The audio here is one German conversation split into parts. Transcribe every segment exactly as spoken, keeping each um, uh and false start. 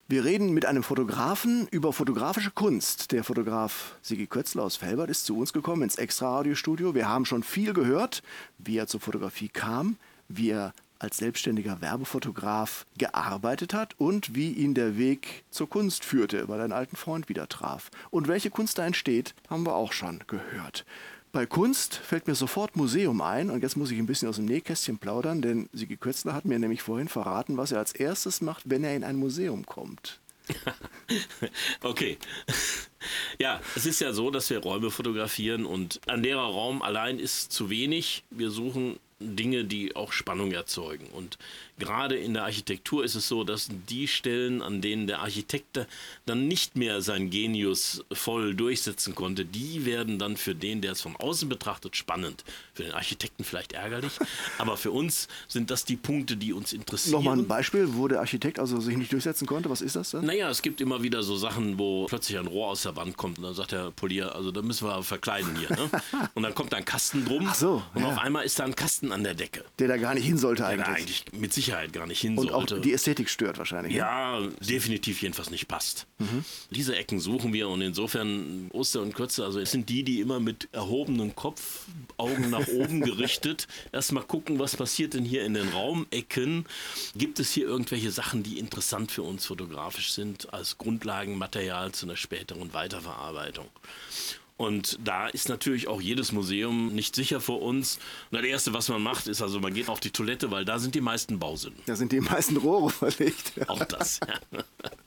Wir reden mit einem Fotografen über fotografische Kunst. Der Fotograf Sigi Kötzler aus Velbert ist zu uns gekommen ins Extra-Radiostudio. Wir haben schon viel gehört, wie er zur Fotografie kam, wie er als selbstständiger Werbefotograf gearbeitet hat und wie ihn der Weg zur Kunst führte, weil er einen alten Freund wieder traf. Und welche Kunst da entsteht, haben wir auch schon gehört. Bei Kunst fällt mir sofort Museum ein und jetzt muss ich ein bisschen aus dem Nähkästchen plaudern, denn Sigi Kötzler hat mir nämlich vorhin verraten, was er als erstes macht, wenn er in ein Museum kommt. Okay. Ja, es ist ja so, dass wir Räume fotografieren und ein leerer Raum allein ist zu wenig. Wir suchen Dinge, die auch Spannung erzeugen. Und gerade in der Architektur ist es so, dass die Stellen, an denen der Architekt dann nicht mehr sein Genius voll durchsetzen konnte, die werden dann für den, der es von außen betrachtet, spannend. Für den Architekten vielleicht ärgerlich, aber für uns sind das die Punkte, die uns interessieren. Nochmal ein Beispiel, wo der Architekt also sich nicht durchsetzen konnte. Was ist das denn? Naja, es gibt immer wieder so Sachen, wo plötzlich ein Rohr aus der Wand kommt und dann sagt der Polier, also da müssen wir verkleiden hier. Ne? Und dann kommt da ein Kasten drum. Ach so, und ja. auf einmal ist da ein Kasten an der Decke. Der da gar nicht hin sollte Der eigentlich. da eigentlich mit Sicherheit gar nicht hin Und sollte. auch die Ästhetik stört wahrscheinlich. Ja, definitiv jedenfalls nicht passt. Mhm. Diese Ecken suchen wir und insofern Oster und Kötze, also es sind die, die immer mit erhobenem Kopf, Augen nach oben gerichtet, erstmal gucken, was passiert denn hier in den Raumecken. Gibt es hier irgendwelche Sachen, die interessant für uns fotografisch sind, als Grundlagenmaterial zu einer späteren Weiterverarbeitung? Und da ist natürlich auch jedes Museum nicht sicher vor uns. Und das Erste, was man macht, ist also, man geht auf die Toilette, weil da sind die meisten Bausünden. Da sind die meisten Rohre verlegt. Auch das, ja.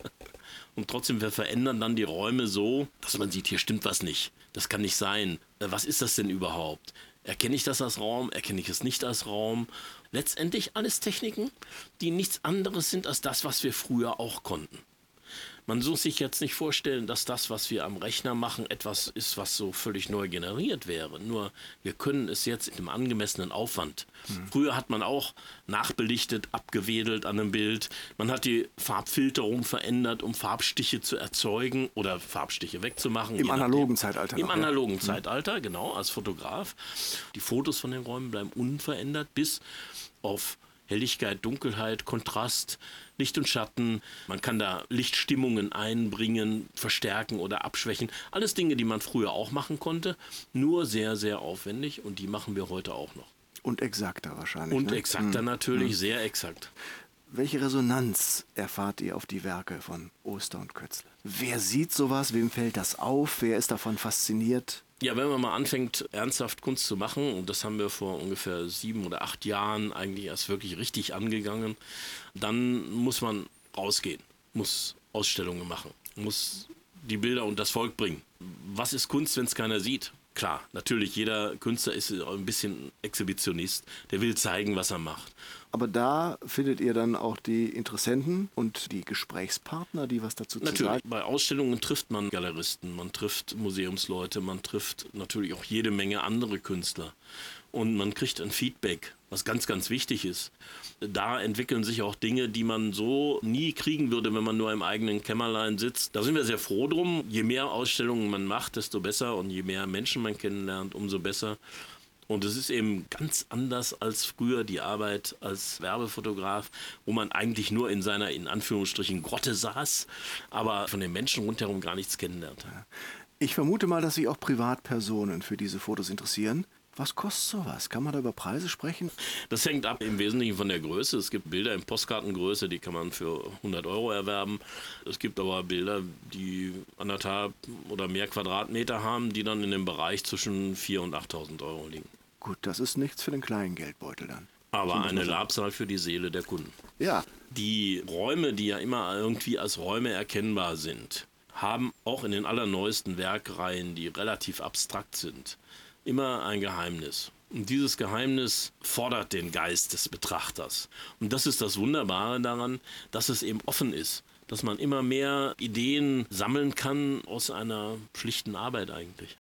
Und trotzdem, wir verändern dann die Räume so, dass man sieht, hier stimmt was nicht. Das kann nicht sein. Was ist das denn überhaupt? Erkenne ich das als Raum? Erkenne ich es nicht als Raum? Letztendlich alles Techniken, die nichts anderes sind als das, was wir früher auch konnten. Man muss sich jetzt nicht vorstellen, dass das, was wir am Rechner machen, etwas ist, was so völlig neu generiert wäre. Nur wir können es jetzt in einem angemessenen Aufwand. Mhm. Früher hat man auch nachbelichtet, abgewedelt an einem Bild. Man hat die Farbfilterung verändert, um Farbstiche zu erzeugen oder Farbstiche wegzumachen. Im analogen Zeitalter. Im noch, analogen ja. Zeitalter, genau, als Fotograf. Die Fotos von den Räumen bleiben unverändert bis auf Helligkeit, Dunkelheit, Kontrast, Licht und Schatten. Man kann da Lichtstimmungen einbringen, verstärken oder abschwächen. Alles Dinge, die man früher auch machen konnte, nur sehr, sehr aufwendig und die machen wir heute auch noch. Und exakter wahrscheinlich. Und ne? exakter hm. natürlich, hm. sehr exakt. Welche Resonanz erfahrt ihr auf die Werke von Oster und Kötzler? Wer sieht sowas? Wem fällt das auf? Wer ist davon fasziniert? Ja, wenn man mal anfängt, ernsthaft Kunst zu machen, und das haben wir vor ungefähr sieben oder acht Jahren eigentlich erst wirklich richtig angegangen, dann muss man rausgehen, muss Ausstellungen machen, muss die Bilder und das Volk bringen. Was ist Kunst, wenn es keiner sieht? Klar, natürlich, jeder Künstler ist ein bisschen Exhibitionist, der will zeigen, was er macht. Aber da findet ihr dann auch die Interessenten und die Gesprächspartner, die was dazu natürlich, zu sagen? Bei Ausstellungen trifft man Galeristen, man trifft Museumsleute, man trifft natürlich auch jede Menge andere Künstler. Und man kriegt ein Feedback, was ganz, ganz wichtig ist. Da entwickeln sich auch Dinge, die man so nie kriegen würde, wenn man nur im eigenen Kämmerlein sitzt. Da sind wir sehr froh drum. Je mehr Ausstellungen man macht, desto besser. Und je mehr Menschen man kennenlernt, umso besser. Und es ist eben ganz anders als früher die Arbeit als Werbefotograf, wo man eigentlich nur in seiner, in Anführungsstrichen, Grotte saß, aber von den Menschen rundherum gar nichts kennenlernte. Ich vermute mal, dass sich auch Privatpersonen für diese Fotos interessieren. Was kostet sowas? Kann man da über Preise sprechen? Das hängt ab im Wesentlichen von der Größe. Es gibt Bilder in Postkartengröße, die kann man für hundert Euro erwerben. Es gibt aber Bilder, die anderthalb oder mehr Quadratmeter haben, die dann in dem Bereich zwischen viertausend und achttausend Euro liegen. Gut, das ist nichts für den kleinen Geldbeutel dann. Aber eine Labsal für die Seele der Kunden. Ja. Die Räume, die ja immer irgendwie als Räume erkennbar sind, haben auch in den allerneuesten Werkreihen, die relativ abstrakt sind, immer ein Geheimnis. Und dieses Geheimnis fordert den Geist des Betrachters. Und das ist das Wunderbare daran, dass es eben offen ist. Dass man immer mehr Ideen sammeln kann aus einer schlichten Arbeit eigentlich.